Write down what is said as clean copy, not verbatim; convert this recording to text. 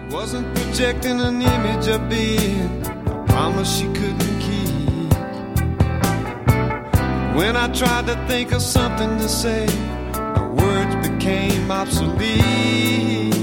Wasn't projecting an image of being a promise she couldn't keep. When I tried to think of something to say, my words became obsolete.